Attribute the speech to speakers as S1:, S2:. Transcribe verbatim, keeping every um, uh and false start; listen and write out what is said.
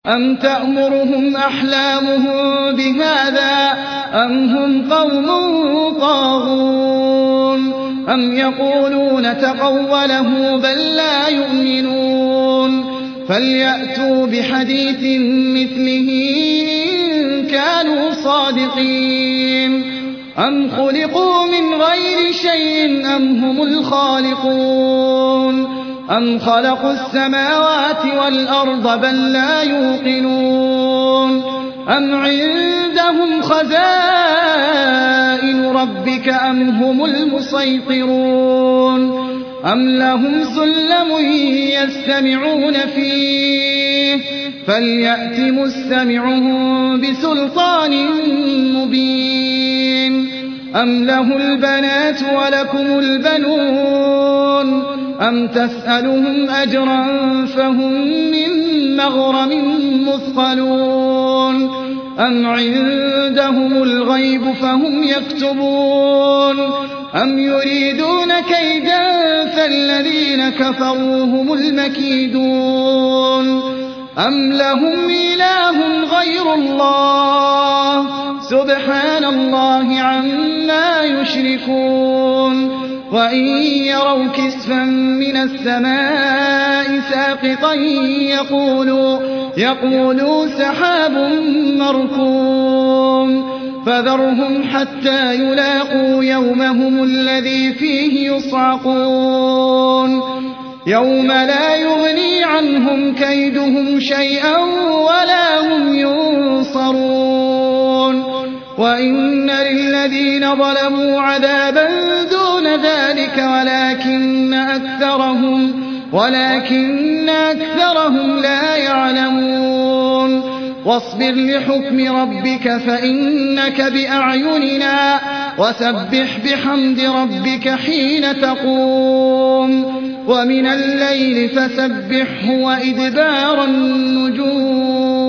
S1: أَمْ تَأْمُرُهُمْ أَحْلَامُهُم بِهَٰذَا أَمْ هُمْ قَوْمٌ طَاغُونَ أَمْ يَقُولُونَ تَقَوَّلَهُ بَل لَّا يُؤْمِنُونَ فَلْيَأْتُوا بِحَدِيثٍ مِّثْلِهِ إِن كَانُوا صَادِقِينَ أَمْ خُلِقُوا مِنْ غَيْرِ شَيْءٍ أَمْ هُمُ الْخَالِقُونَ أَمْ خَلَقُوا السَّمَاوَاتِ وَالْأَرْضَ بَل لَّا يُوقِنُونَ أَمْ عِندَهُمْ خَزَائِنُ رَبِّكَ أَمْ هُمُ الْمُصَيْطِرُونَ أَمْ لَهُمْ سُلَّمٌ يَسْتَمِعُونَ فِيهِ فَلْيَأْتِ مُسْتَمِعُهُم بِسُلْطَانٍ مُّبِينٍ أَمْ لَهُ الْبَنَاتُ وَلَكُمُ الْبَنُونَ أَمْ تَسْأَلُهُمْ أَجْرًا فَهُم مِّن مَّغْرَمٍ مُّثْقَلُونَ أَمْ عِندَهُمُ الْغَيْبُ فَهُمْ يَكْتُبُونَ أَمْ يُرِيدُونَ كَيْدًا فَالَّذِينَ كَفَرُوا هُمُ الْمَكِيدُونَ أَمْ لَهُمْ إِلَٰهٌ غَيْرُ اللَّهِ سُبْحَانَ اللَّهِ عَمَّا يُشْرِكُونَ وَإِن يَرَوْا كِسْفًا مِّنَ السَّمَاءِ سَاقِطًا يَقُولُوا, يقولوا سَحَابٌ مَّرْكُومٌ فَذَرْهُمْ حَتَّىٰ يُلَاقُوا يَوْمَهُمُ الَّذِي فِيهِ يُصْعَقُونَ يَوْمَ لَا يُغْنِي عَنْهُمْ كَيْدُهُمْ شَيْئًا وَلَا هُمْ يُنصَرُونَ وَإِنَّ لِلَّذِينَ ظَلَمُوا عَذَابًا دُونَ ذَٰلِكَ وَلَٰكِنَّ أَكْثَرَهُمْ, ولكن أكثرهم لا يعلمون وَاصْبِرْ لِحُكْمِ رَبِّكَ فَإِنَّكَ بِأَعْيُنِنَا وَسَبِّحْ بِحَمْدِ رَبِّكَ حِينَ تَقُومُ وَمِنَ اللَّيْلِ فَسَبِّحْهُ وَإِدْبَارَ النُّجُومِ